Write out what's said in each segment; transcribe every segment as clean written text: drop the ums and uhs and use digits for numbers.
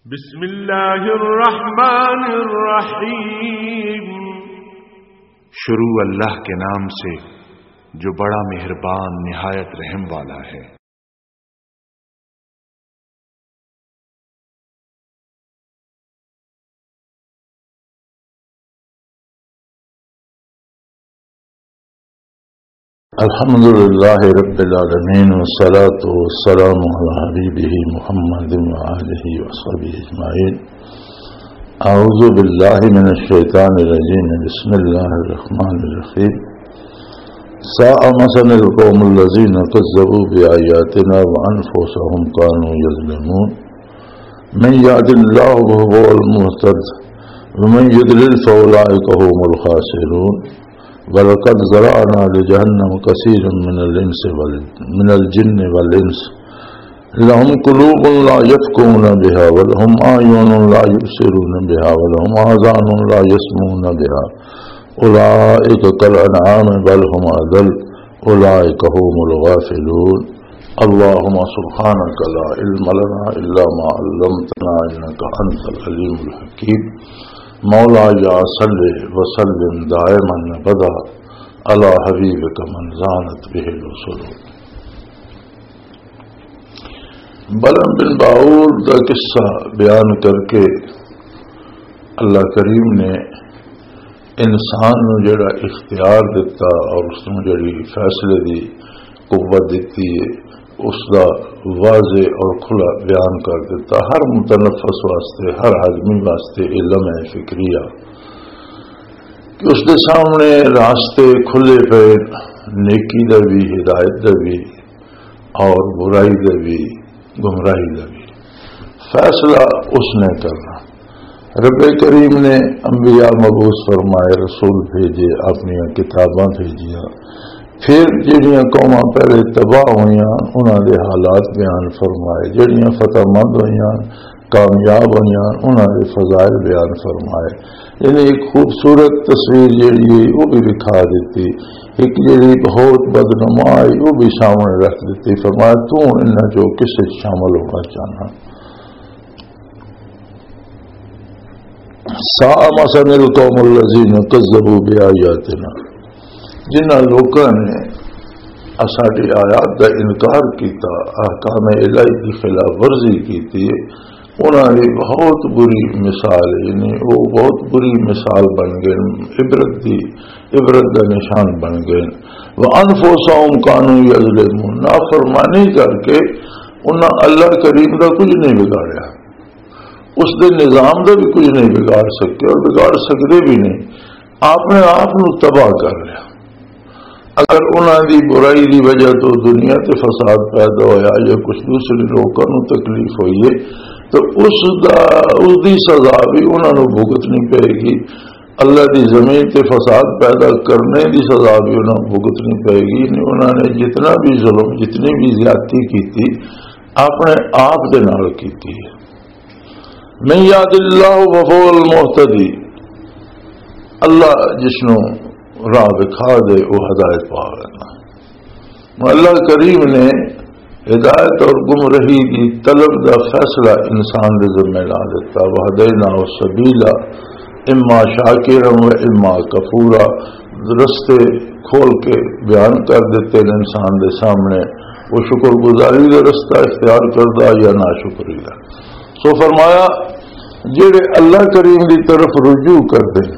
بسم اللہ الرحمن الرحیم۔ شروع اللہ کے نام سے جو بڑا مہربان نہایت رحم والا ہے۔ الحمدللہ رب العالمین والصلاة والسلام علی حبیبہ محمد وآلہ وصحبہ اجمعین۔ اعوذ باللہ من الشیطان الرجیم، بسم اللہ الرحمن الرحیم۔ ساء مثلا القوم الذین کذبوا بآیاتنا وانفسهم كانوا یظلمون۔ من یهد اللہ فهو المہتد ومن یضلل فاولئک هم الخاسرون۔ وَلَقَدْ ذَرَأْنَا لِجَهَنَّمَ كَثِيرًا مِنَ الْجِنِّ وَالْإِنسِ لَهُمْ قُلُوبٌ لَا يَفْقَهُونَ بِهَا وَلَهُمْ أَعْيُنٌ لَا يُبْصِرُونَ بِهَا وَلَهُمْ آذَانٌ لَا يَسْمَعُونَ بِهَا أُولَئِكَ كَالْأَنْعَامِ بَلْ هُمْ أَضَلُّ أُولَئِكَ هُمُ الْغَافِلُونَ۔ اللهم سبحانك لا علم لنا إلا ما علمتنا إنك أنت العليم الحكيم۔ مولا صلی وسلم دائما ابدا علی حبیبک من زانت به الرسل۔ بلم بن باور کا قصہ بیان کر کے اللہ کریم نے انسان نو جڑا اختیار دیتا اور اس نو جڑی فیصلے دی قوت دیتی ہے اس دا واضح اور کھلا بیان کر دیتا۔ ہر متنفس واسطے، ہر آدمی واسطے علم ہے فکریہ کہ اس دے سامنے راستے کھلے پے، نیکی دا بھی، ہدایت دا بھی اور برائی دا بھی، گمراہی دا بھی۔ فیصلہ اس نے کرنا۔ رب کریم نے انبیاء مبعوث فرمائے، رسول بھیجے، اپنی کتاباں بھیجیاں، پھر جڑیاں قوماں پہلے تباہ ہوئیاں انہاں دے حالات بیان فرمائے، جڑیاں فتح مند ہوئیاں کامیاب ہوئیاں انہاں دے فضائل بیان فرمائے۔ یعنی ایک خوبصورت تصویر جڑی ہے وہ بھی دکھا دیتی، ایک جڑی بہت بدنمائی وہ بھی سامنے رکھ دیتی۔ فرمایا تو انہاں جو کسے شامل ہونا چاہنا۔ ساء مثلا القوم الذین کذبوا بآیاتنا، جنہاں لوگوں نے ساڈی آیات کا انکار کیتا، احکام الہی کی خلاف ورزی کی، انہوں نے بہت بری مثال، یعنی وہ بہت بری مثال بن گئے، عبرت کا نشان بن گئے۔ وَأَنفُسَهُمْ كَانُوا يَظْلِمُونَ، نافرمانی کر کے انہاں اللہ کریم کا کچھ نہیں بگاڑیا، اس دے نظام کا بھی کچھ نہیں بگاڑ سکتے اور بگاڑ سکتے بھی نہیں، اپنے آپ کو تباہ کر لیا۔ اگر انہوں دی برائی دی وجہ تو دنیا تے فساد پیدا ہویا یا کچھ دوسرے لوگوں کو تکلیف ہوئی ہے تو اس دی سزا بھی انہوں نے بھگتنی پڑے گی۔ اللہ دی زمین تے فساد پیدا کرنے دی سزا بھی انہوں نے بھگتنی پڑے گی۔ انہوں نے جتنا بھی ظلم، جتنی بھی زیادتی کی تھی اپنے آپ دے نال کی تھی۔ من یہد اللہ فہو المہتدی، اللہ جسنوں راہ دکھا دے وہ ہدایت پا لینا۔ اللہ کریم نے ہدایت اور گمراہی کی طلب کا فیصلہ انسان کے ذمہ لا دیتا۔ وہدیناہ السبیل اما شاکرا و اما کفورا، رستے کھول کے بیان کر دیتے ہیں انسان کے سامنے، وہ شکر گزاری کا رستہ اختیار کرتا یا ناشکری کا۔ سو فرمایا جڑے اللہ کریم کی طرف رجوع کر دیں،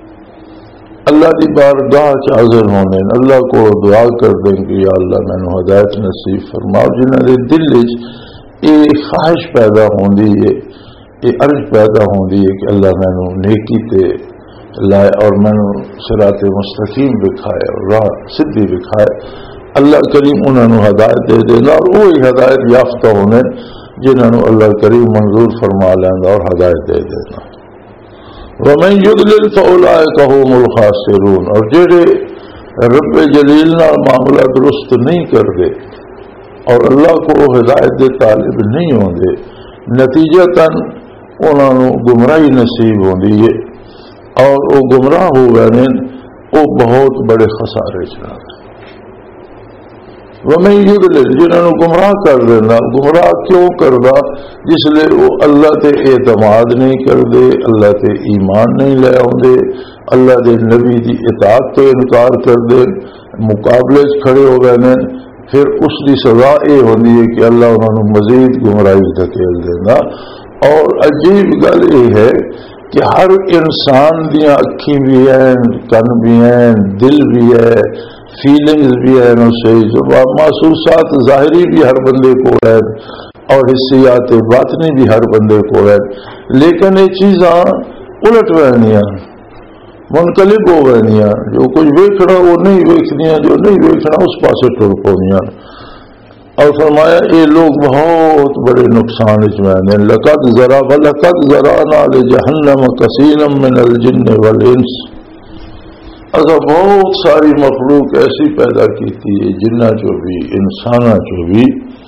اللہ دی بارگاہ حاضر ہونے، اللہ کو دعا کر دیں کہ یا اللہ میں نے ہدایت نصیب فرما، جنہوں نے دل یہ خواہش پیدا ہوندی ہے، یہ عرض پیدا ہوندی ہے کہ اللہ میں نے نیکی تے لائے اور میں نے صراط مستقیم دکھائے اور راہ سدھی دکھائے، اللہ کریم انہوں نے ہدایت دے دینا اور وہی ہدایت یافتہ ہونے جنہوں نے اللہ کریم منظور فرما لینا اور ہدایت دے دینا۔ وَمَن يُضْلِلْ فَأُولَئِكَ هُمُ الْخَاسِرُونَ، اور جڑے رب جلیل نال معاملہ درست نہیں کر دے اور اللہ کو ہدایت دے طالب نہیں ہوں دے، نتیجتاً انہوں نے گمراہی نصیب ہوندی ہے اور وہ گمراہ ہو گئے وہ بہت بڑے خسارے چلا گئے۔ وَمَن يُضْلِلْ جنہوں نے گمراہ کر دینا. گمراہ کیوں کردا؟ جس لئے وہ اللہ تے اعتماد نہیں کردے، اللہ تے ایمان نہیں لے آندے، اللہ دے نبی دی اطاعت تو انکار کردے، مقابلے کھڑے ہو گئے نے. پھر اس دی سزا یہ ہوندی ہے کہ اللہ انہوں نے مزید گمراہی دھکیل دینا. اور عجیب گل یہ ہے کہ ہر انسان دیا اکھی بھی ہیں، کن بھی ہیں، دل بھی ہے، فیلنگز بھی ہیں، اسے محسوسات ظاہری بھی ہر بندے کو ہے اور حسیات باطنی بھی ہر بندے کو ہے. لیکن یہ چیزاں الٹ رہنیاں، منقلب ہو رہنیاں. جو کچھ ویکھنا وہ نہیں ویکھنیاں، جو نہیں ویکھنا اس پاسے ٹر پونیاں. اور فرمایا یہ لوگ بہت بڑے نقصان میں ہیں. لقد ذرانا لجہنم کثیرا من الجن والانس. اصا بہت ساری مخلوق ایسی پیدا کی تھی جنہ جو بھی انسانہ جو بھی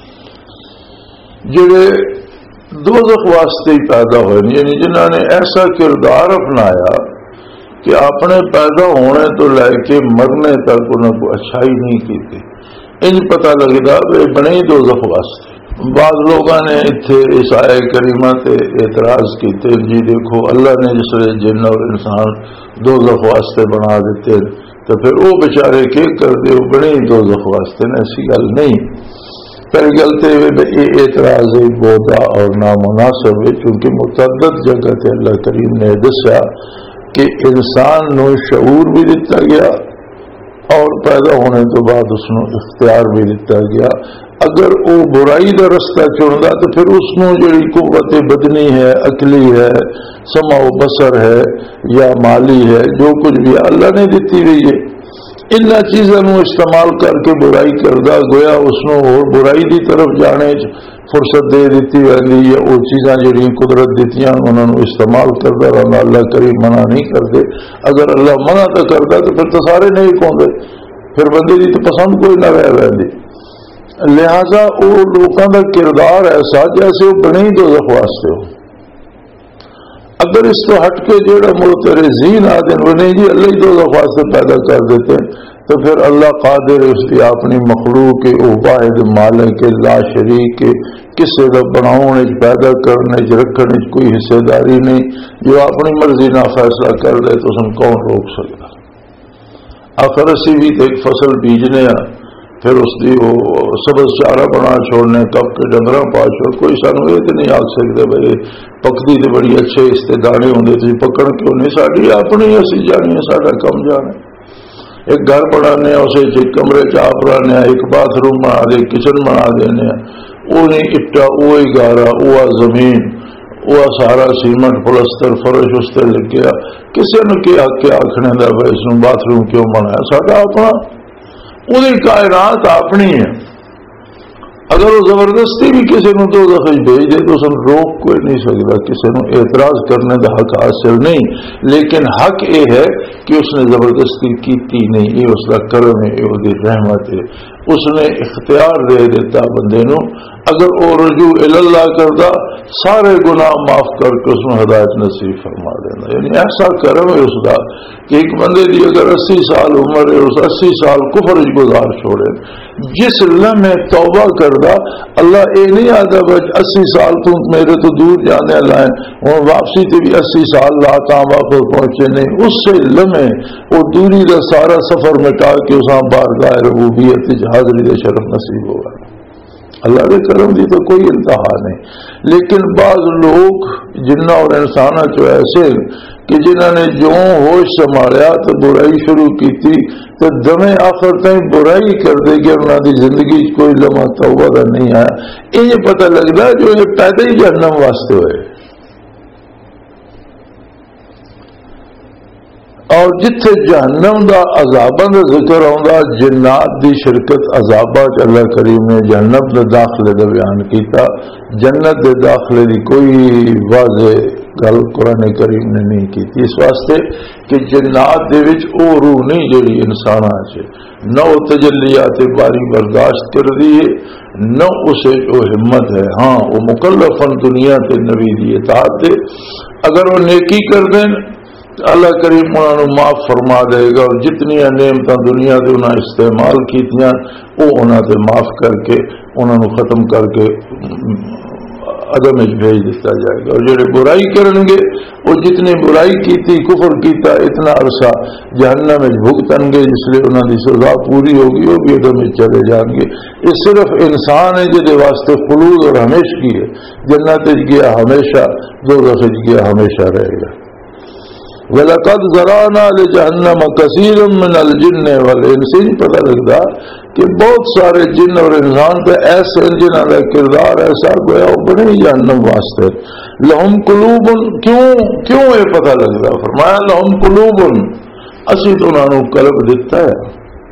جڑے دوزخ واسطے ہی پیدا ہوئے، یعنی جنہوں نے ایسا کردار اپنایا کہ اپنے پیدا ہونے تو لے کے مرنے تک انہوں کو اچھائی نہیں کی تھی. ان پتہ لگتا وہ بنے ہی دوزخ واسطے. بعض لوگوں نے اتنے اس آئے کریمہ تے اعتراض کیتے، جی دیکھو اللہ نے جس طرح جن اور انسان دوزخ واسطے بنا دیتے تو پھر وہ بیچارے کے کر دے وہ بنے ہی دوزخ واسطے. ایسی گل نہیں. پہلی گل تو یہ اعتراض بودا اور نامناسب ہے، کیونکہ متعدد جگہ تے اللہ کریم نے دسیا کہ انسان نو شعور بھی دیتا گیا اور پیدا ہونے تو بعد اس نو اختیار بھی دیتا گیا. اگر وہ برائی کا رستہ چنتا تو پھر اس نو جڑی قوت بدنی ہے، عقلی ہے، سمع و بصر ہے یا مالی ہے، جو کچھ بھی اللہ نے دیتی ہوئی ہے، ان چیزوں استعمال کر کے برائی کردہ گویا اس نو اور برائی دی طرف جانے فرصت دے دیتی رہتی ہے. وہ چیزاں جڑی قدرت دیتی انہوں نے استعمال کرتا رہنا. اللہ کریم منع نہیں کرتے. اگر اللہ منع تو کرتا تو پھر تو سارے نہیں کہتے، پھر بندے کی تو پسند کوئی نہ رہ رہی. لہذا وہ لوگوں کا کردار ایسا جیسے وہ بنے ہی دوزخ واسطے ہو. اگر اس تو ہٹ کے جڑا معترضین آتے ہیں وہ نہیں جی اللہ ہی دوزخ واسطے پیدا کر دیتے ہیں، تو پھر اللہ قادر اس کی اپنی مخلوق کے واحد مالک لا شریک کسی کا بناؤ پیدا کرنے رکھنے کوئی حصے داری نہیں. جو اپنی مرضی نہ فیصلہ کر دے تو اس کون روک سکتا. آخر اسی بھی ایک فصل بیجنے پھر اس کی وہ سبز چارہ بنا چھوڑنے کب کے ڈنگر پا چھوڑ کوئی سانو یہ تو نہیں آخ سکتے بھائی پکتی تو بڑی اچھے اس کے دانے ہوں تھی پکڑ کیوں نہیں. ساری اپنی اسی جانی ہے، سارا کم جانے. ایک گھر بنانے اسے ایک کمرے چاپ لانے، ایک باتھ روم بنا دے، کچن بنا دینے، وہ نہیں اٹا وہی گارا وہ زمین وہ سارا سیمنٹ پلستر فرش اس سے لگ گیا. کسی نے کیا آخنے کا بھائی اس باتھ روم کیوں بنایا؟ سارا اپنا وہی کائنات اپنی ہے. اگر وہ زبردستی بھی کسی نے دو دفعہ بھیج دے تو اس روک کوئی نہیں سکتا، کسی نے اعتراض کرنے کا حق حاصل نہیں. لیکن حق یہ ہے کہ اس نے زبردستی کی نہیں، یہ اس کا کرم ہے، یہ اس رحمت ہے. اس نے اختیار دے دیتا بندے نو. اگر وہ رجوع اللہ کرتا سارے گناہ معاف کر کے اس میں ہدایت نصیب فرما دینا. یعنی ایسا کرم ہے اس کا کہ ایک بندے کی اگر 80 سال عمر ہے، اس 80 سال کفر گزار چھوڑے. جس لمحے توبہ کردا اللہ یہ نہیں آتا بچ 80 سال تم میرے تو دور جانے لائیں اور واپسی تے بھی 80 سال لا کامیاب پہنچے نہیں. اس سے لمحے وہ دوری کا سارا سفر مٹا کے اس بارگاہ ربوبیت حاضری دے شرف نصیب ہوگا. اللہ کے کرم دی تو کوئی انتہا نہیں. لیکن بعض لوگ جنہ اور انسانہ جو ایسے کہ جنہوں نے جو ہوش سنبھالیا تو برائی شروع کی تھی تو دمے آخر تک برائی کر دے گی. انہوں کی زندگی کوئی لمحہ توبہ کا نہیں آیا. یہ پتہ لگتا ہے جو یہ پیدا ہی جہنم واسطے ہوئے. اور جتھے جہنم دا عذاباں دا ذکر آندا جنات دی شرکت عذاباں اللہ کریم نے جہنم دے داخلے دا بیان کیتا. جنت دے داخلے دی کوئی واضح گل قرآن کریم نے نہیں کی. اس واسطے کہ جنات دے وچ او روح نہیں جڑی انساناں چ نہ وہ تجلیات باری برداشت کر دی ہے نہ اسے جو ہمت ہے. ہاں وہ مکلفن دنیا تے نبی دی اطاعت ہے. اگر وہ نیکی کر دیں اللہ کریم انہوں نے معاف فرما دے گا، اور جتنی نعمتاں دنیا سے انہیں استعمال کیتیاں وہ انہوں نے معاف کر کے انہوں نے ختم کر کے عدم بھیج دیتا جائے گا، اور جڑے برائی کریں گے وہ جتنی برائی کی تھی کفر کیتا اتنا عرصہ جہنم میں بھگتن گے، جس لیے انہوں کی سزا پوری ہوگی وہ بھی عدم میں چلے جان گے۔ یہ صرف انسان ہے جہدے واسطے خلود اور ہمیشگی ہے، جنت گیا ہمیشہ، دوزخ گیا ہمیشہ رہے گا۔ وَلَقَدْ ذَرَأْنَا لِجَهَنَّمَ كَثِيرًا مِنَ الْجِنِّ وَالْإِنسِ، پتہ لگتا کہ بہت سارے جن اور انسان پہ ایسے جنہاں کا کردار ایسا گویا وہ بنے جہنم واسطے۔ لہم قلوب، کیوں یہ پتہ لگتا؟ فرمایا لہم قلوب، اسی تو انہوں نے قلب دیتا ہے،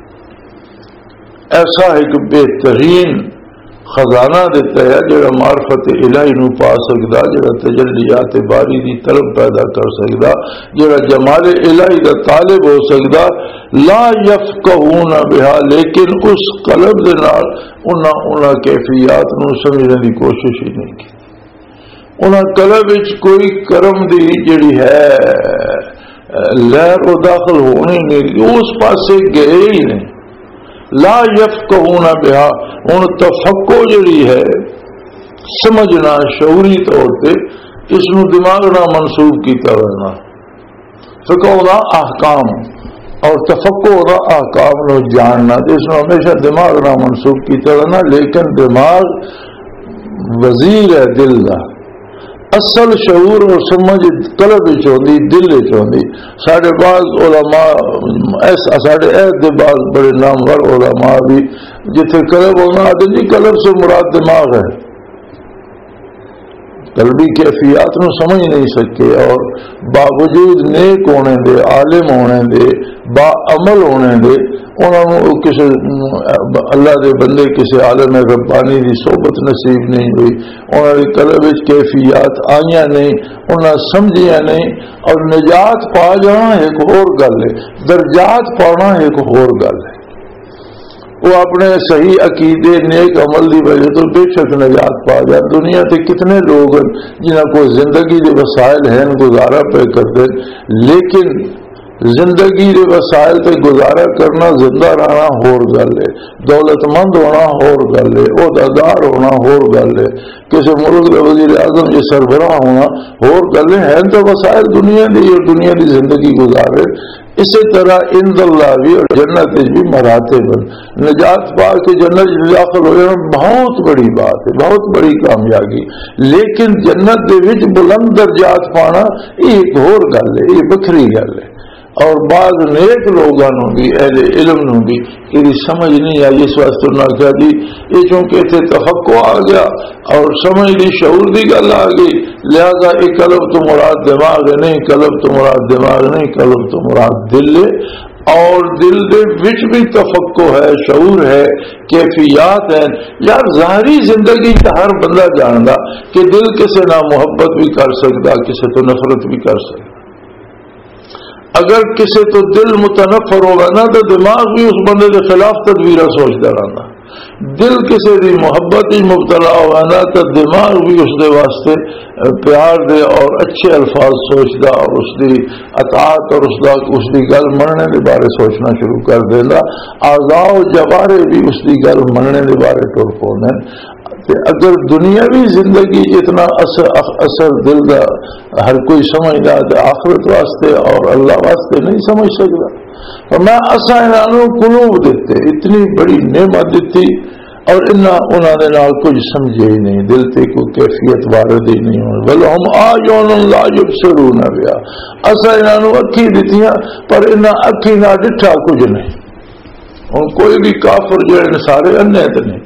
ایسا ایک بہترین خزانہ دیتا ہے جڑا معرفت الہی نو پا سکدا، جڑا تجلیات باری دی طلب پیدا کر سکدا، جڑا جمال الہی دا طالب ہو سکدا۔ لا یفقہون بہا، لیکن اس قلب دے نال انہاں کیفیات نو سمجھنے دی کوشش ہی نہیں کی۔ انہاں قلب وچ کوئی کرم دی جڑی ہے لہر وہ داخل ہونی نہیں، اس پاسے گئے ہی نہیں۔ لا یفقہون بہا، ان تفقہ جڑی ہے سمجھنا شعوری طور پہ اس نو دماغ نہ منسوب کیتا ہونا، فقہ دا احکام اور تفقہ دا احکام نو جاننا، اس نو ہمیشہ دماغ نہ منسوب کیتا ہونا، لیکن دماغ وزیر ہے دل دا۔ اصل شعور اور سمجھ قلب چوندی، دل چوندی۔ ساڈے بعض علماء ساڈے عہد دے بعض بڑے نامور علماء بھی جتھے قلب ہونا آتے جی قلب سے مراد دماغ ہے، قلبی کیفیات نو سمجھ نہیں سکے، اور باوجود نیک ہونے دے، عالم ہونے دے، با عمل ہونے دے، انہوں نے کسی اللہ دے بندے کسی عالم ربانی دی صحبت نصیب نہیں ہوئی، انہوں نے قلب وچ کیفیات آئیاں نہیں، انہوں سمجھیاں نہیں، اور نجات پا جانا ایک اور گل ہے، درجات پانا ایک اور گل ہے۔ وہ اپنے صحیح عقیدے نیک عمل دی وجہ تو بے شک نجات پا جائے۔ دنیا تے کتنے لوگ جنہاں کو زندگی دے وسائل ہیں گزارا پہ کرتے، لیکن زندگی دے وسائل تے گزارا کرنا، زندہ رہنا ہور گل ہے، دولت مند ہونا ہور گل ہے، عہدیدار ہونا ہور گل ہے، کسی ملک دے وزیر اعظم یا سربراہ ہونا ہور گل ہے، تو وسائل دنیا دی اور دنیا دی زندگی گزارے۔ اسی طرح عند اللہ بھی اور جنت بھی مراتب، نجات پا کے جنت داخل ہو جانا بہت بڑی بات ہے، بہت بڑی کامیابی، لیکن جنت دے وچ بلند درجات پانا یہ ایک اور گل ہے، یہ بکھری گل ہے۔ اور بعض نیک لوگوں بھی اہل علم نو بھی یہ سمجھ نہیں آئی، اس واسطے انہوں نے کہا جی یہ چونکہ اتنے تفقع آ گیا اور سمجھ دی شعور دی گل آ گئی، لہذا یہ قلب تو مراد دماغ ہے نہیں، قلب تو مراد دماغ نہیں، قلب تو مراد دل ہے، اور دل دے وچ بھی تفقع ہے، شعور ہے، کیفیات ہیں۔ یار ظاہری زندگی کا ہر بندہ جاندا کہ دل کسی نہ محبت بھی کر سکتا، کسی تو نفرت بھی کر سکتا۔ اگر کسی تو دل متنفر ہوگا نا تو دماغ بھی اس بندے کے خلاف تدبیر سوچتا رہنا، دل کسی دی محبت ہی مبتلا ہوگا نا تو دماغ بھی اس دے واسطے پیار دے اور اچھے الفاظ سوچتا، اور اس دی اطاعت اور اس دی گل مننے دے بارے سوچنا شروع کر دینا، اعضاء و جوارے بھی اس دی گل مننے دے بارے ٹر پونے۔ اگر دنیاوی زندگی اتنا اثر دل کا ہر کوئی سمجھتا ہے تو آخرت واسطے اور اللہ واسطے نہیں سمجھ سکتا۔ میں اصا انہوں قلوب دیتے، اتنی بڑی نعمت دیتی اور انہوں نے کچھ سمجھے ہی نہیں، دل تے کوئی کیفیت وارد ہی نہیں ہوئی۔ بل ہم آجون لا یبصرون بہا، اصا انہوں اکھی دیتیاں پر انہاں اکھی نہ ڈٹھا کچھ نہیں۔ ہوں کوئی بھی کافر جو سارے انیت نہیں،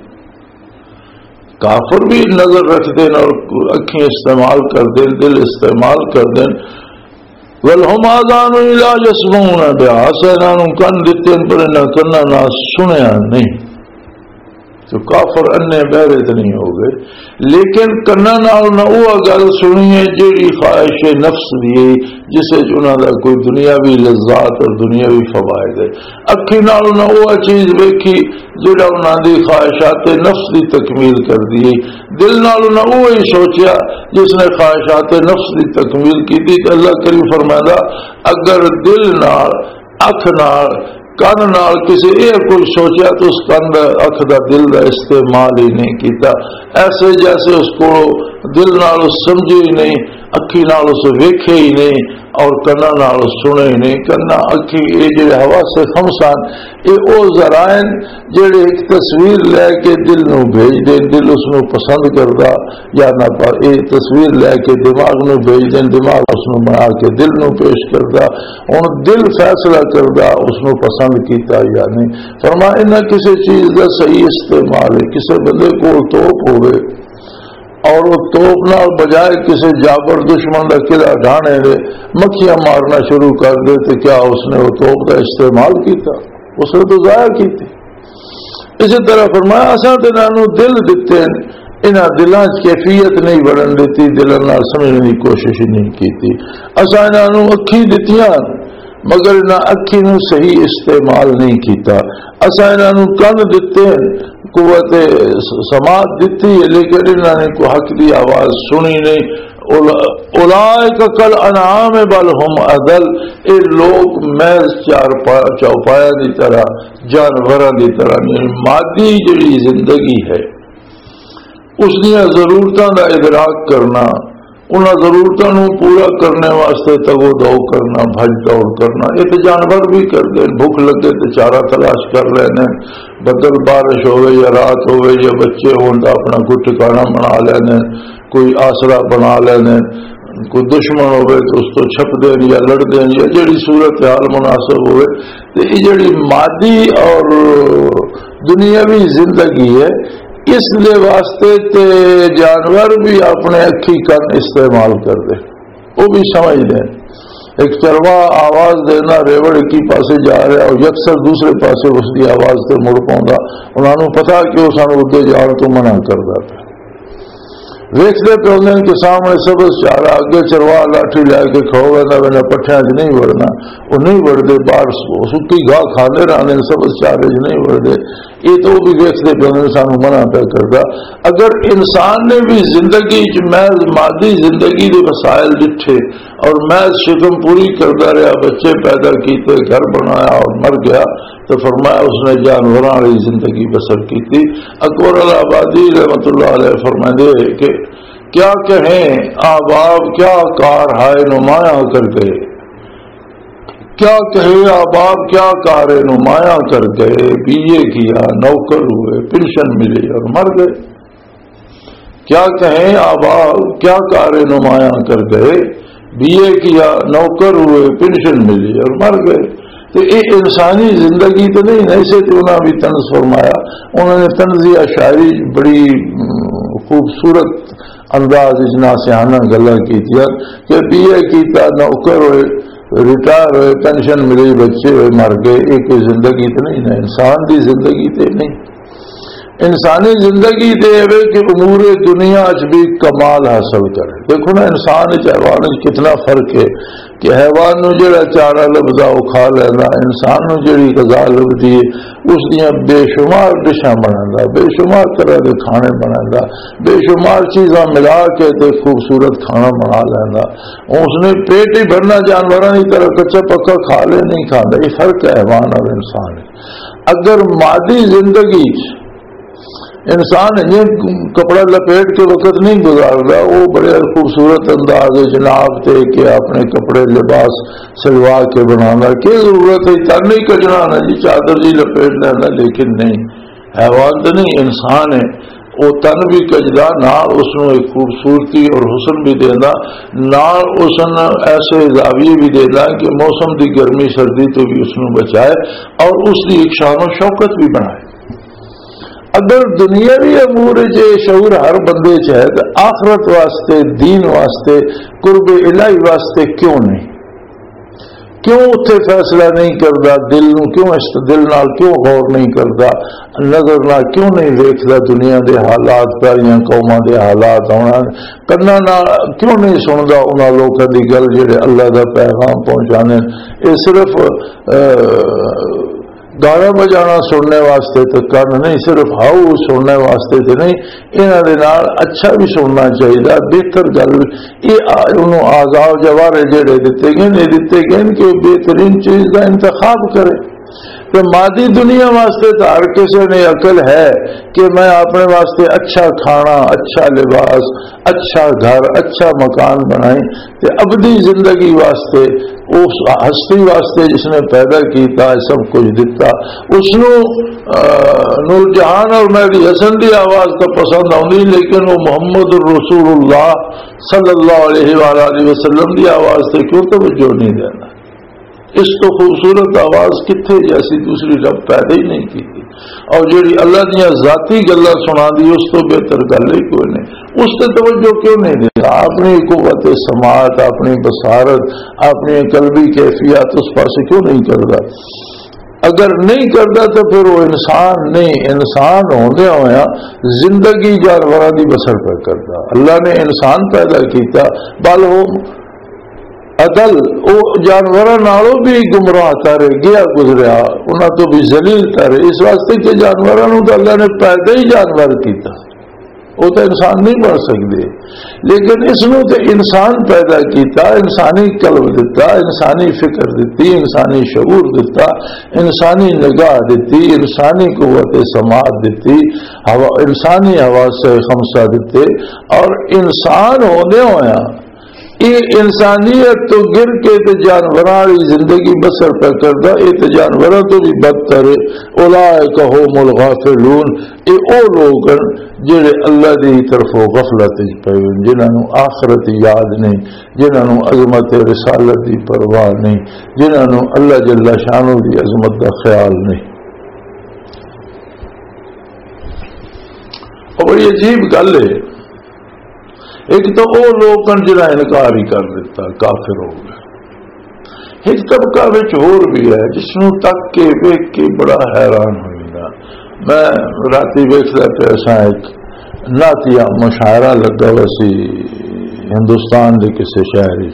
کافر بھی نظر رکھ دیں اور اکھیں استعمال کر دیں، دل استعمال کر دیں۔ وَلْهُمْ آذَانٌ لَا يَسْمَعُونَ بِهَا، اسے انہوں کن دیتے ہیں پر انہوں کنا نہ سنیا نہیں۔ تو کافر انے بہرے تو نہیں ہو گئے، لیکن کنا نال نہ وہ گل سنی ہے جیڑی خواہش نفس دی جسے انہاں دا کوئی دنیاوی لذات اور دنیاوی فوائد ہے، اکھی نال نہ وہ چیز ویکھی جڑا انہاں دی خواہشات نفس دی تکمیل کر دی، دل نال نہ وہ سوچیا جس نے خواہشات نفس دی تکمیل کی تھی۔ اللہ کریم فرمایا اگر دل نال اکھ نال کن نال کسی یہ کوئی سوچیا تو اس کن اکھ دا دل دا استعمال ہی نہیں کیتا، ایسے جیسے اس کو دل نال سمجھے ہی نہیں، اکھی نال اس ویکھے ہی نہیں اور کنا نال سنے ہی نہیں۔ کنا اکھی یہ جڑے حواس خمسان یہ او ذرائع جڑے ایک تصویر لے کے دل نو بھیج دیں، دل اس نو پسند کردا یا نہ یہ تصویر لے کے دماغ نو بھیج دیں، دماغ اس نو بنا کے دل نو پیش کردا، ہن دل فیصلہ کردا اس نو پسند کیتا یا نہیں۔ فرمایا نہ کسی چیز کا صحیح استعمال ہے، کسی بندے کو توپ ہوئے اور وہ توپ نال بجائے کسی جابر دشمن کا قلعہ ڈھانے دے مکھیاں مارنا شروع کر دے تو کیا اس نے وہ توپ کا استعمال کیتا؟ اس نے تو ضائع کی تھی۔ اسی طرح فرمایا اساں تے انہاں دل دتے انہاں دلاں وچ کیفیت نہیں بڑھن دیتی، دلن نال سمجھنے کی کوشش نہیں کیتی۔ اساں انہاں اکھی دتیاں مگر نہ اکھی نو صحیح استعمال نہیں کیتا، اساں انہاں کن دتے قوت سماعت دیتی ہے لیکن انہوں نے کو حق دی آواز سنی نہیں۔ اولئک کل انعام بل ہم اضل، اے لوگ محض چوپایا دی طرح جانوراں دی طرح مادی جڑی زندگی ہے اس دیا ضرورتاں دا ادراک کرنا، انہاں ضرورتوں پورا کرنے واسطے تگو دو کرنا، بھج دوڑ کرنا، یہ تو جانور بھی کرتے، بھوک لگے تو چارہ تلاش کر لینے، بدل بارش ہوئے یا رات ہوئے یا بچے ہوں تو اپنا کوئی ٹھکانا بنا لینے، کوئی آسرا بنا لینے، کوئی دشمن ہوئے تو اس کو چھپ دین یا لڑ دین یا جڑی صورت حال مناسب ہوئے۔ تو یہ جڑی مادی اور دنیاوی زندگی ہے اس لئے واسطے تے جانور بھی اپنے اکھی کن استعمال کر دے، وہ بھی سمجھ دیں۔ ایک چروا آواز دینا ریوڑ کی پاسے جا رہا اور یکسر دوسرے پاسے اس کی آواز تے مڑ پاؤں گا، انہوں نے پتا کہ وہ سانو ادھے جان تو منع کر دا پہ ویکھتے پہ ہونے کے سامنے سبز چارہ اگے چروا لاٹھی لے کے کھو گا میرا پٹھیاں چ نہیں وڑنا، وہ نہیں وڑتے، باہر سکی گاہ کھانے رہنے سبز چارے چ نہیں وڑتے، یہ تو بھی ویکھتے پہ ہونے سانو منع پہ کرتا۔ اگر انسان نے بھی زندگی محض مادی زندگی کے وسائل ڈٹھے اور محض شکم پوری کرتا رہا، بچے پیدا کیتے، گھر بنایا اور مر گیا، تو فرمایا اس نے جانوراں والی زندگی بسر کی تھی۔ اکبر الآبادی رحمۃ اللہ علیہ فرمائے کہ کیا کہیں آباب کیا کار ہائے نمایاں کر گئے، کیا کہے آباب کیا کار نمایاں کر گئے، بیے کیا نوکر ہوئے پنشن ملی اور مر گئے۔ کیا کہیں آباب کیا کار نمایاں کر گئے، بیے کیا نوکر ہوئے پنشن ملی اور مر گئے۔ تو یہ انسانی زندگی تو نہیں، ایسے تو انہوں نے بھی طنز فرمایا، انہوں نے طنزیہ شاعری بڑی خوبصورت انداز ناسیانہ گلا کی کہ بی اے کیتا نوکر ہوئے ریٹائر ہوئے پینشن ملی بچے ہوئے مر گئے، یہ کوئی زندگی تو نہیں نا، انسان کی زندگی تو نہیں۔ انسانی زندگی دے کہ امور دنیا بھی کمال حاصل کرے۔ دیکھو نا انسان حیوان کتنا فرق ہے کہ حیوان نو جڑا چارہ لبدا وہ کھا لینا، انسان نو جڑی غذا لبدی ہے اس دیا بے شمار ڈشاں بنانا، بے شمار طرح کے کھانے بنانا، بے شمار چیزاں ملا کے تے خوبصورت کھانا بنا لینا، اس نے پیٹ ہی بھرنا جانوراں کی طرح کچا پکا کھا لے نہیں کھانا۔ یہ فرق ہے حیوان اور انسان ہے۔ اگر مادی زندگی انسان یہ کپڑا لپیٹ کے وقت نہیں گزار رہا، وہ بڑے خوبصورت انداز جناب تھے کہ اپنے کپڑے لباس سلوا کے بنانا، کیا ضرورت ہے تن نہیں کٹنا نا جی چادر جی لپیٹ لینا، لیکن نہیں، حیوان تو نہیں انسان ہے، وہ تن بھی کجدا نال اس نو ایک خوبصورتی اور حسن بھی دینا، نال اس نے ایسے زاویے بھی دینا کہ موسم کی گرمی سردی تو بھی اس نو بچائے اور اس کی ایک شان و شوکت بھی بنائے۔ اگر دنیاوی امور جے شعور ہر بندے چاہے تو آخرت واسطے، دین واسطے، قرب الہی واسطے کیوں نہیں؟ کیوں اتنے فیصلہ نہیں کرتا؟ دل نو کیوں دل نال کیوں غور نہیں کرتا؟ نظر نال کیوں نہیں دیکھتا دنیا دے حالات پیاریاں قوماں دے حالات ہونا؟ کنا نال کیوں نہیں سنتا انہاں لوگوں دی گل جڑے اللہ دا پیغام پہنچانے؟ یہ صرف گانا بجانا سننے واسطے تو کن نہیں، صرف ہاؤ سننے واسطے تو نہیں، انہاں دے نال اچھا بھی سننا چاہیے، بہتر گل یہ انہوں آزاد جوارے جڑے دیتے گئے کہ بہترین چیز کا انتخاب کرے۔ تو مادی دنیا واسطے تو ہر کسی نے عقل ہے کہ میں اپنے واسطے اچھا کھانا، اچھا لباس، اچھا گھر، اچھا مکان بنائیں، تو ابدی زندگی واسطے اس ہستی واسطے جس نے پیدا کیتا ہے سب کچھ دیتا، اس نو نور جہان اور مہدی حسن دی آواز تو پسند آتی، لیکن وہ محمد رسول اللہ صلی اللہ علیہ وآلہ وسلم دی آواز سے کیوں توجہ نہیں دینا؟ اس تو خوبصورت آواز کتنے جیسی دوسری رب پیدا ہی نہیں کی تھی، اور جڑی اللہ دیا ذاتی گلا سنا دی اس تو بہتر گل ہی کوئی نہیں، اس سے توجہ کیوں نہیں دیتا؟ اپنی قوت سماعت، اپنی بصارت، اپنی قلبی کیفیات اس پاس کیوں نہیں کرتا؟ اگر نہیں کرتا تو پھر وہ انسان نہیں، انسان ہوندے ہویا زندگی جانوراں دی بسر پہ کرتا۔ اللہ نے انسان پیدا کیتا، بل ہو عدل وہ جانوراں نالوں بھی گمراہ تارے گیا گزریا، انہاں تو بھی ذلیل تارے، اس واسطے کہ جانوراں نوں تو اللہ نے پیدا ہی جانور کیتا، وہ تو انسان نہیں بن سکتے، لیکن اس نوں تو انسان پیدا کیتا، انسانی قلب دیتا، انسانی فکر دیتی، انسانی شعور دیتا، انسانی نگاہ دیتی، انسانی قوت سماعت دیتی، انسانی حواس خمسہ دیتے، اور انسان ہونے ہویا یہ انسانیت تو گر کے تو جانوراں زندگی بسر پہ کرتا، یہ تو جانوراں تو بھی بدتر ہے۔ اولئک هم الغافلون، یہ او لوگ جڑے اللہ دی طرف غفلت پے، جنہاں آخرت یاد نہیں، جنہاں عظمت رسالت دی پرواہ نہیں، جنہاں اللہ جل شانہ دی عظمت کا خیال نہیں۔ اور بڑی عجیب گل ہے، ایک تو وہ لوگ جنہیں انکار ہی کر دیتا، کافر ہو گئے۔ ایک طبقہ اور بھی ہے جس نو تک کے ویک کے بڑا حیران ہوئی۔ میں راتی ویکھدا پیا سا، ایک نعتیہ مشاعرہ لگا ہوا سی ہندوستان کے کسی شہر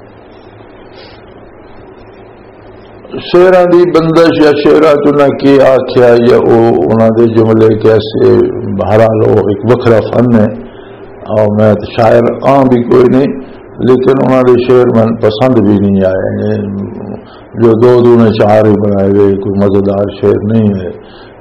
شیراں دی بندش یا شیرا چنا کی آخیا یا وہ انہوں دے جملے کیسے، بہرحال وہ ایک وکھرا فن ہے، اور میں شاعر عام بھی کوئی نہیں، لیکن انہوں نے شعر میں پسند بھی نہیں آئے، جو دو دونے چار ہی بنائے ہوئے، کوئی مزیدار شعر نہیں ہے۔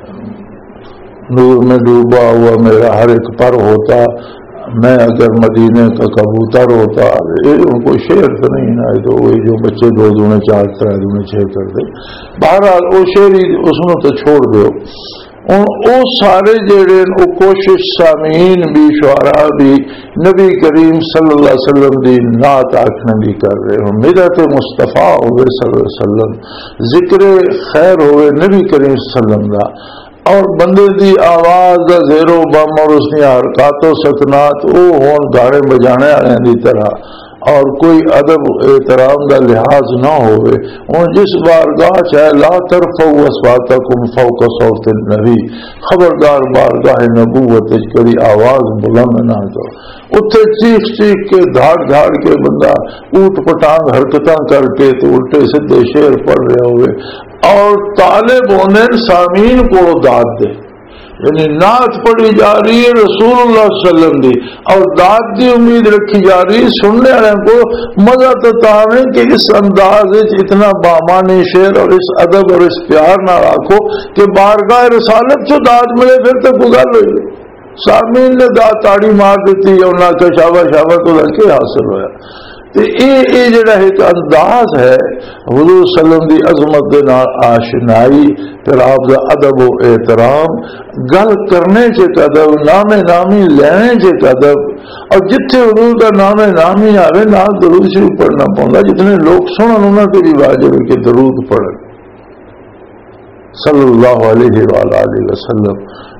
نور میں ڈوبا ہوا میرا ہر ایک پر ہوتا، میں اگر مدینے کا کبوتر ہوتا، ان کو شعر تو نہیں آئے، تو وہی جو بچے دو دونے چار تر دونے چھ کر دے۔ بہرحال وہ شعر اس میں تو چھوڑ دو، او سارے جڑے او کوشش سامعین بھی، شعراء بھی نبی کریم صلی اللہ علیہ وسلم دی نعت آکھنے بھی کر رہے ہوں، مدحت مصطفیٰ ہوئے صلی اللہ علیہ وسلم، ذکر خیر ہوئے نبی کریم صلی اللہ علیہ وسلم دا، اور بندے دی آواز دا زیر و بم اور اس کی حرکات و سکنات او ہون گانے بجانے والے دی طرح، اور کوئی ادب احترام دا لحاظ نہ ہوئے، اور جس بارگاہ چاہے لا ترفعوا اصواتکم فوق صوت النبی، خبردار بارگاہ نبوت کری آواز بلند نہ کرو، اتھے چیخ چیخ کے دھاڑ دھاڑ کے بندہ اوٹ پٹانگ حرکتاں کر کے تو الٹے سدھے شعر پڑھ رہے ہوئے، اور طالب ہونے سامعین کو داد دے، یعنی نعت پڑھی جا رہی ہے رسول اللہ صلی اللہ علیہ وسلم دی، اور داد کی امید رکھی جا رہی ہے، سننے والوں کو مزہ تو ہے کہ اس انداز اتنا بامانی شعر اور اس ادب اور اس پیار نہ رکھو کہ بارگاہ رسالت سے داد ملے، پھر تو کوئی گل ہوئی، سامعین نے داد تاڑی مار دیتی ہے، انہوں نے شاباش شاباش تو لڑکے حاصل ہوا۔ تو یہ جڑا ایک انداز ہے حضور صلی اللہ علیہ وسلم دی عظمت دے نال آشنائی، پھر آپ دا ادب و احترام، گل کرنے چ ادب، نام نامی لینے چ ادب، اور جتھے حضور دا نام نامی آوے نال درود شریف پڑھنا پوندا، جتنے لوگ سنن انہاں تے بھی واجب ہے کہ درود پڑھن صلی اللہ علیہ وآلہ وسلم۔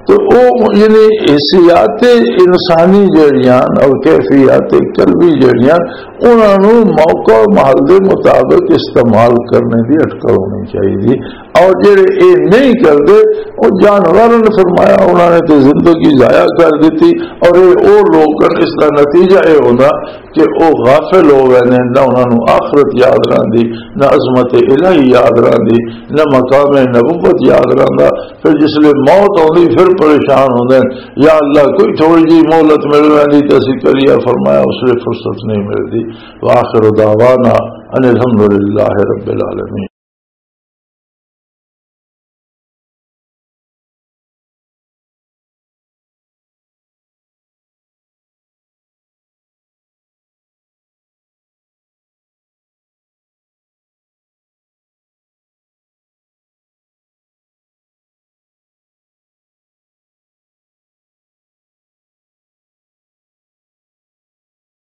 تو وہ یعنی حیثیات انسانی جڑیاں اور کیفیات قلبی جڑیاں انہوں موقع اور محل کے مطابق استعمال کرنے کی اٹکل ہونی چاہیے. اور جڑے یہ نہیں کرتے وہ جانوروں نے فرمایا انہوں نے تو زندگی ضائع کر دیتی. اور وہ لوگ اس کا نتیجہ یہ ہونا کہ وہ غافل ہو گئے ہیں، نہ انہوں نے آخرت یاد رہی، نہ عظمت الہی یاد رہی، نہ مقام نبوت یاد رہا. پھر جس لئے موت ہوتی پھر پریشان ہوتے ہیں، یا اللہ کوئی تھوڑی جی مہلت مل رہی تو اسی کریے. فرمایا اس لیے فرصت نہیں ملتی. وآخر دعوانا ان الحمد للہ رب العالمین.